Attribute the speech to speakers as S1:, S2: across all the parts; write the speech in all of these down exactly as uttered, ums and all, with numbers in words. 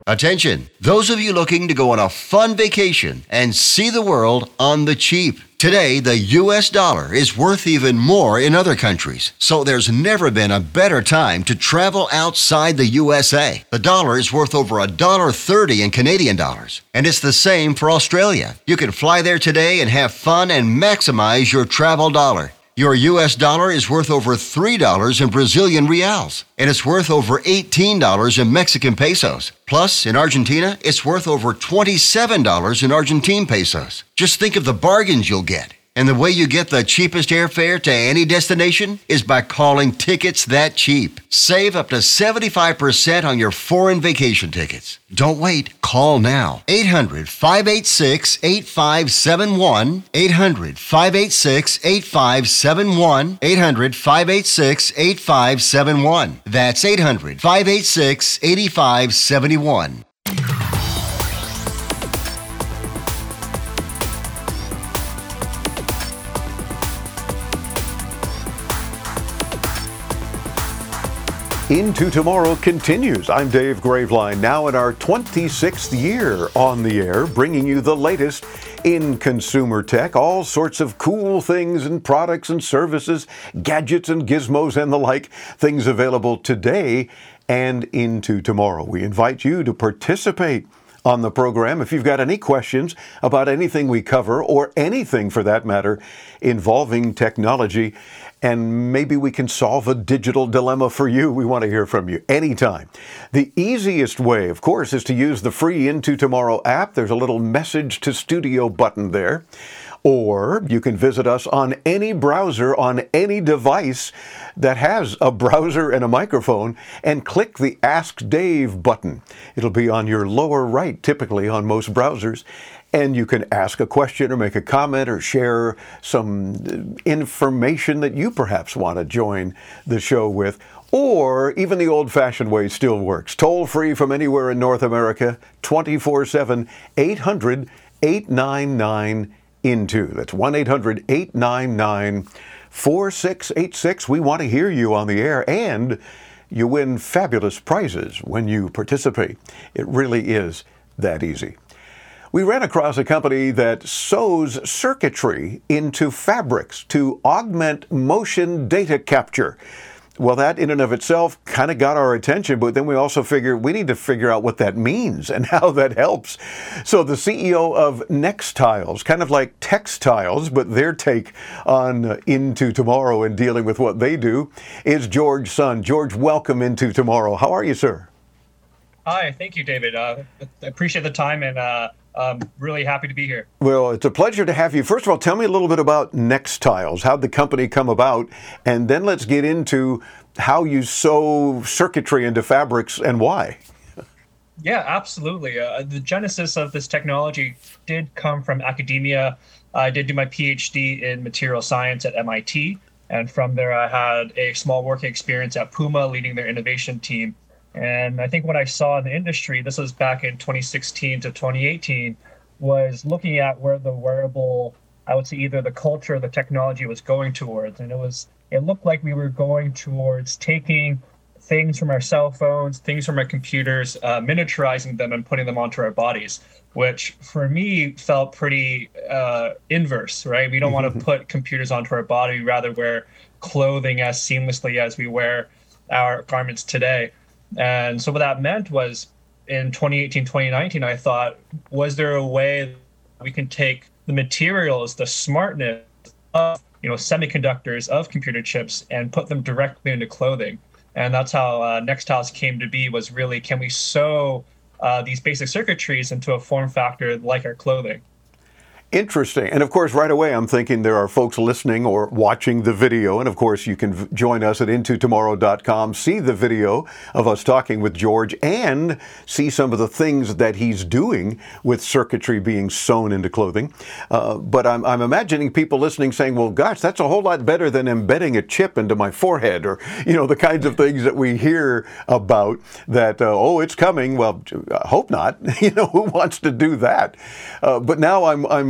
S1: Attention, those of you looking to go on a fun vacation and see the world on the cheap. Today, the U S dollar is worth even more in other countries, so there's never been a better time to travel outside the U S A. The dollar is worth over one dollar thirty in Canadian dollars, and it's the same for Australia. You can fly there today and have fun and maximize your travel dollar. Your U S dollar is worth over three dollars in Brazilian reals, and it's worth over eighteen dollars in Mexican pesos. Plus, in Argentina, it's worth over twenty-seven dollars in Argentine pesos. Just think of the bargains you'll get. And the way you get the cheapest airfare to any destination is by calling Tickets That Cheap. Save up to seventy-five percent on your foreign vacation tickets. Don't wait. Call now. eight hundred, five eight six, eight five seven one. eight hundred, five eight six, eight five seven one. eight hundred, five eight six, eight five seven one. That's eight hundred, five eight six, eight five seven one.
S2: Into Tomorrow continues. I'm Dave Graveline, now in our twenty-sixth year on the air, bringing you the latest in consumer tech, all sorts of cool things and products and services, gadgets and gizmos and the like, things available today and into tomorrow. We invite you to participate on the program. If you've got any questions about anything we cover, or anything for that matter involving technology, and maybe we can solve a digital dilemma for you, we want to hear from you anytime. The easiest way, of course, is to use the free Into Tomorrow app. There's a little message to studio button there. Or you can visit us on any browser on any device that has a browser and a microphone, and click the Ask Dave button. It'll be on your lower right, typically on most browsers. And you can ask a question or make a comment or share some information that you perhaps want to join the show with. Or even the old-fashioned way still works. Toll-free from anywhere in North America, twenty-four seven, eight hundred, eight nine nine, into. That's one eight hundred, eight nine nine, four six eight six. We want to hear you on the air, and you win fabulous prizes when you participate. It really is that easy. We ran across a company that sews circuitry into fabrics to augment motion data capture. Well, that in and of itself kind of got our attention, but then we also figured we need to figure out what that means and how that helps. So the C E O of Nextiles, kind of like Textiles, but their take on uh, Into Tomorrow and dealing with what they do, is George Sun. George, welcome Into Tomorrow. How are you, sir?
S3: Hi, thank you, David. Uh, I appreciate the time, and uh, I'm really happy to be here.
S2: Well, it's a pleasure to have you. First of all, tell me a little bit about Nextiles. How'd the company come about? And then let's get into how you sew circuitry into fabrics and why.
S3: Yeah, absolutely. Uh, the genesis of this technology did come from academia. I did do my PhD in material science at M I T. And from there, I had a small working experience at Puma, leading their innovation team. And I think what I saw in the industry, this was back in twenty sixteen to twenty eighteen, was looking at where the wearable, I would say either the culture or the technology was going towards. And it was, it looked like we were going towards taking things from our cell phones, things from our computers, uh, miniaturizing them and putting them onto our bodies, which for me felt pretty uh, inverse, right? We don't want to put computers onto our body, we rather wear clothing as seamlessly as we wear our garments today. And so what that meant was in twenty eighteen, twenty nineteen, I thought, was there a way we can take the materials, the smartness of, you know, semiconductors, of computer chips, and put them directly into clothing? And that's how uh, Nextiles came to be, was really, can we sew uh, these basic circuitries into a form factor like our clothing?
S2: Interesting. And of course, right away, I'm thinking there are folks listening or watching the video. And of course, you can v- join us at into tomorrow dot com, see the video of us talking with George, and see some of the things that he's doing with circuitry being sewn into clothing. Uh, but I'm, I'm imagining people listening saying, well, gosh, that's a whole lot better than embedding a chip into my forehead, or, you know, the kinds of things that we hear about that, uh, oh, it's coming. Well, I hope not. You know, who wants to do that? Uh, but now I'm, I'm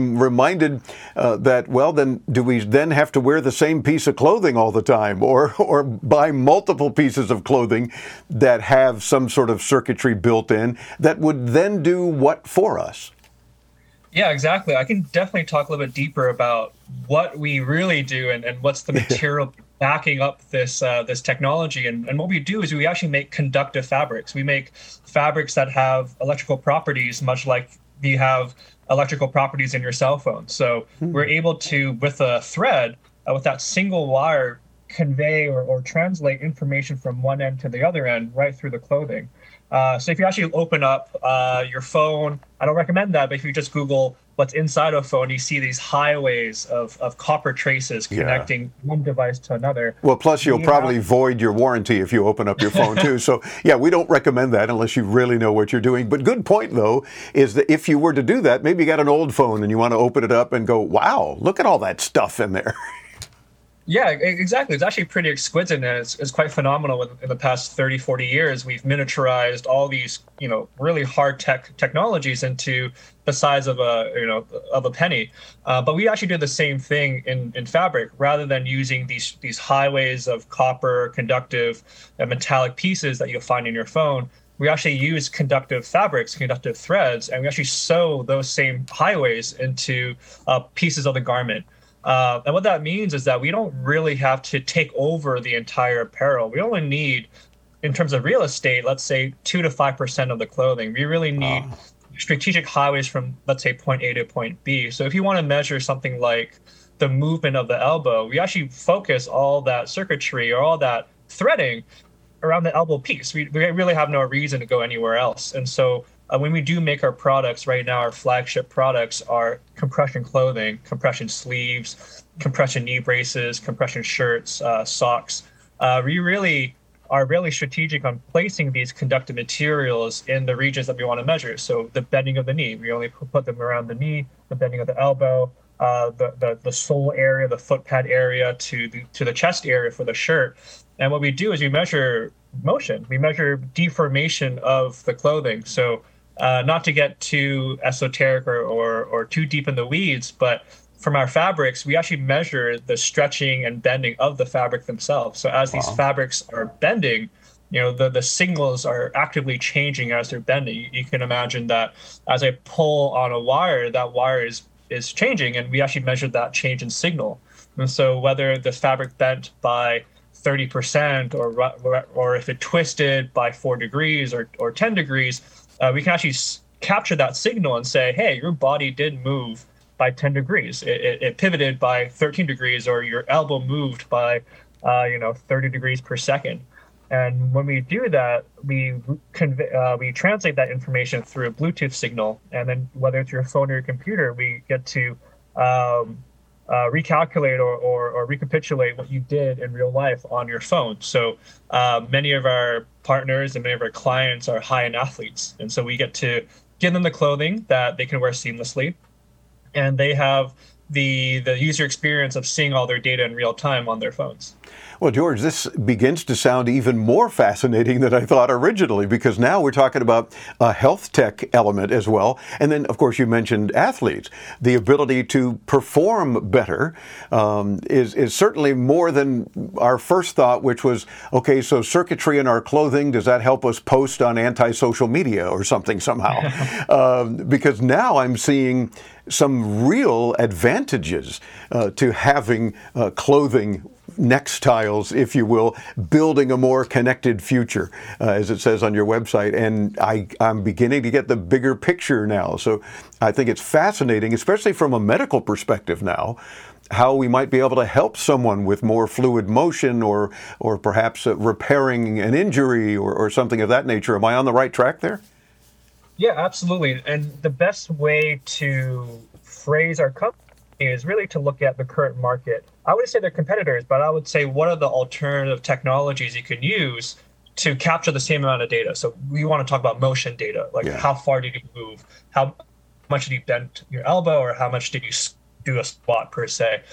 S2: I'm reminded uh, that, well, then do we then have to wear the same piece of clothing all the time, or or buy multiple pieces of clothing that have some sort of circuitry built in that would then do what for us?
S3: Yeah, exactly. I can definitely talk a little bit deeper about what we really do and, and what's the material backing up this uh, this technology. And, and what we do is we actually make conductive fabrics. We make fabrics that have electrical properties, much like you have electrical properties in your cell phone. So hmm. we're able to, with a thread, uh, with that single wire, convey or, or translate information from one end to the other end right through the clothing. Uh, so if you actually open up uh, your phone, I don't recommend that, but if you just Google what's inside a phone, you see these highways of, of copper traces connecting yeah. one device to another.
S2: Well, plus you'll probably have... void your warranty if you open up your phone too. So yeah, we don't recommend that unless you really know what you're doing. But good point though, is that if you were to do that, maybe you got an old phone and you want to open it up and go, wow, look at all that stuff in there.
S3: Yeah, exactly. It's actually pretty exquisite, and it's, it's quite phenomenal. In, in the past thirty, forty years, we've miniaturized all these, you know, really hard tech technologies into the size of a, you know, of a penny. Uh, but we actually do the same thing in, in fabric, rather than using these these highways of copper, conductive, and metallic pieces that you'll find in your phone. We actually use conductive fabrics, conductive threads, and we actually sew those same highways into uh, pieces of the garment. Uh, and what that means is that we don't really have to take over the entire apparel. We only need, in terms of real estate, let's say two to five percent of the clothing. We really need oh. strategic highways from, let's say, point A to point B. So if you want to measure something like the movement of the elbow, we actually focus all that circuitry or all that threading around the elbow piece. We, we really have no reason to go anywhere else. And so Uh, when we do make our products right now, our flagship products are compression clothing, compression sleeves, compression knee braces, compression shirts, uh, socks. Uh, we really are really strategic on placing these conductive materials in the regions that we want to measure. So the bending of the knee, we only put them around the knee, the bending of the elbow, uh, the, the the sole area, the foot pad area to the, to the chest area for the shirt. And what we do is we measure motion. We measure deformation of the clothing. So Uh, not to get too esoteric or, or, or too deep in the weeds, but from our fabrics, we actually measure the stretching and bending of the fabric themselves. So as wow. these fabrics are bending, you know, the, the signals are actively changing as they're bending. You, you can imagine that as I pull on a wire, that wire is, is changing, and we actually measured that change in signal. And so whether the fabric bent by thirty percent or, or if it twisted by four degrees or, or ten degrees, Uh, we can actually s- capture that signal and say, hey, your body did move by ten degrees. It, it, it pivoted by thirteen degrees, or your elbow moved by, uh, you know, thirty degrees per second. And when we do that, we convey, uh, we translate that information through a Bluetooth signal. And then whether it's your phone or your computer, we get to um, uh, recalculate or, or, or recapitulate what you did in real life on your phone. So uh, many of our partners and many of our clients are high-end athletes. And so we get to give them the clothing that they can wear seamlessly. And they have the the user experience of seeing all their data in real time on their phones.
S2: Well, George, this begins to sound even more fascinating than I thought originally, because now we're talking about a health tech element as well. And then, of course, you mentioned athletes. The ability to perform better um, is, is certainly more than our first thought, which was, okay, so circuitry in our clothing, does that help us post on anti-social media or something somehow? um, because now I'm seeing some real advantages uh, to having uh, clothing nextiles, if you will, building a more connected future, uh, as it says on your website. And I, I'm beginning to get the bigger picture now. So I think it's fascinating, especially from a medical perspective now, how we might be able to help someone with more fluid motion, or or perhaps uh, repairing an injury or, or something of that nature. Am I on the right track there?
S3: Yeah, absolutely. And the best way to phrase our company is really to look at the current market. I wouldn't say they're competitors, but I would say what are the alternative technologies you can use to capture the same amount of data. So we want to talk about motion data, like yeah. how far did you move, how much did you bend your elbow, or how much did you do a squat per se.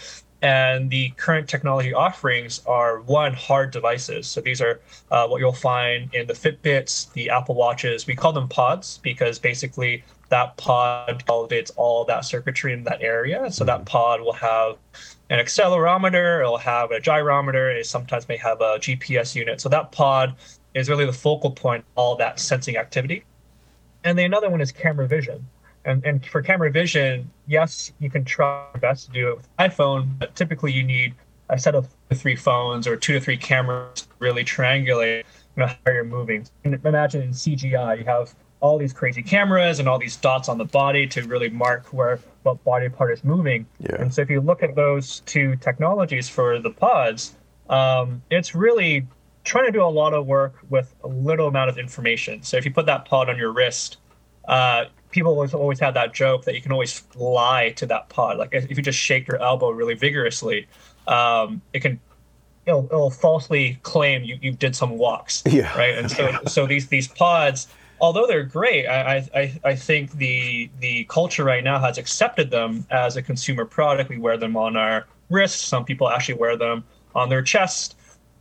S3: And the current technology offerings are, one, hard devices. So these are uh, what you'll find in the Fitbits, the Apple Watches. We call them pods because basically that pod consolidates all that circuitry in that area. So that pod will have an accelerometer, it'll have a gyrometer, it sometimes may have a G P S unit. So that pod is really the focal point of all that sensing activity. And the another one is camera vision. And, and for camera vision, yes, you can try your best to do it with iPhone, but typically you need a set of two to three phones or two to three cameras to really triangulate, you know, how you're moving. And imagine in C G I, you have all these crazy cameras and all these dots on the body to really mark where what body part is moving.
S2: Yeah.
S3: And so if you look at those two technologies for the pods, um, it's really trying to do a lot of work with a little amount of information. So if you put that pod on your wrist, uh, people always, always have that joke that you can always lie to that pod. Like if you just shake your elbow really vigorously, um, it can it'll, it'll falsely claim you, you did some walks.
S2: Yeah.
S3: Right. And so so these these pods, although they're great, I, I I think the the culture right now has accepted them as a consumer product. We wear them on our wrists. Some people actually wear them on their chest.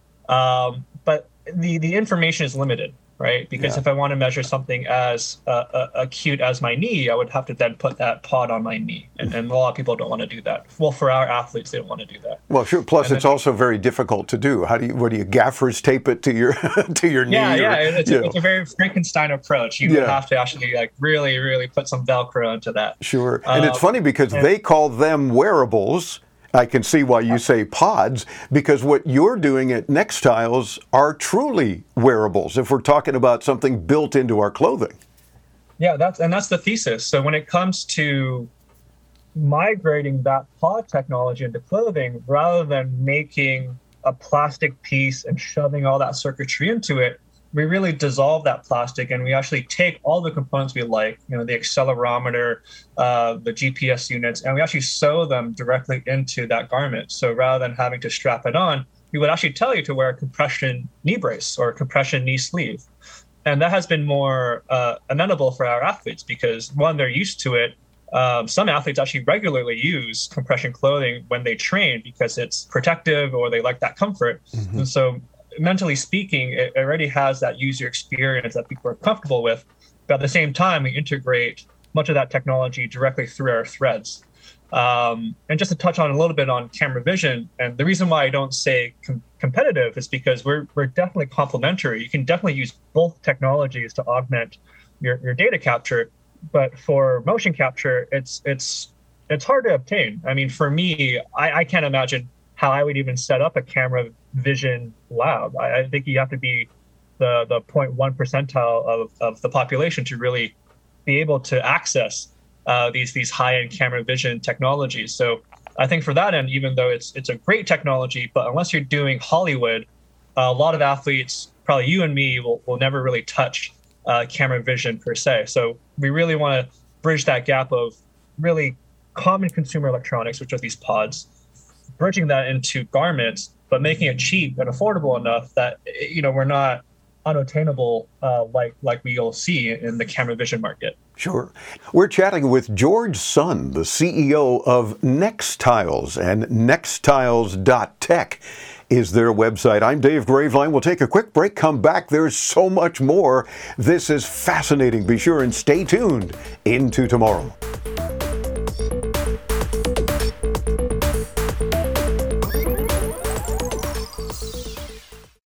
S3: Um, but the the information is limited. Right, because
S2: Yeah.
S3: if I want to measure something as uh, uh, acute as my knee, I would have to then put that pod on my knee, and, and a lot of people don't want to do that. Well, for our athletes, they don't want to do that.
S2: Well, sure. Plus,
S3: And
S2: it's
S3: then-
S2: also very difficult to do. How do you? What do you gaffers tape it to your to your knee?
S3: Yeah,
S2: or-
S3: yeah, it's,
S2: you
S3: a,
S2: know?
S3: it's a very Frankenstein approach. You
S2: Yeah.
S3: would have to actually like really, really put some Velcro into that.
S2: Sure. And it's
S3: Um,
S2: funny because
S3: and-
S2: they call them wearables. I can see why you say pods, because what you're doing at Nextiles are truly wearables if we're talking about something built into our clothing.
S3: Yeah, that's and that's the thesis. So when it comes to migrating that pod technology into clothing, rather than making a plastic piece and shoving all that circuitry into it, we really dissolve that plastic and we actually take all the components we like, you know, the accelerometer, uh, the G P S units, and we actually sew them directly into that garment. So rather than having to strap it on, we would actually tell you to wear a compression knee brace or a compression knee sleeve. And that has been more uh, amenable for our athletes because, one, they're used to it. Um, some athletes actually regularly use compression clothing when they train because it's protective or they like that comfort.
S2: Mm-hmm.
S3: And so mentally speaking, it already has that user experience that people are comfortable with. But at the same time, we integrate much of that technology directly through our threads. Um, and just to touch on a little bit on camera vision, and the reason why I don't say com- competitive is because we're we're definitely complementary. You can definitely use both technologies to augment your, your data capture. But for motion capture, it's it's it's hard to obtain. I mean, for me, I, I can't imagine how I would even set up a camera vision lab. I, I think you have to be the the zero point one percentile of, of the population to really be able to access uh, these these high-end camera vision technologies. So I think for that end, even though it's it's a great technology, but unless you're doing Hollywood, a lot of athletes, probably you and me, will, will never really touch uh, camera vision per se. So we really want to bridge that gap of really common consumer electronics, which are these pods, bridging that into garments, but making it cheap and affordable enough that, you know, we're not unattainable uh, like like we'll see in the camera vision market.
S2: Sure. We're chatting with George Sun, the C E O of Nextiles, and nextiles dot tech is their website. I'm Dave Graveline. We'll take a quick break, come back. There's so much more. This is fascinating. Be sure and stay tuned into tomorrow.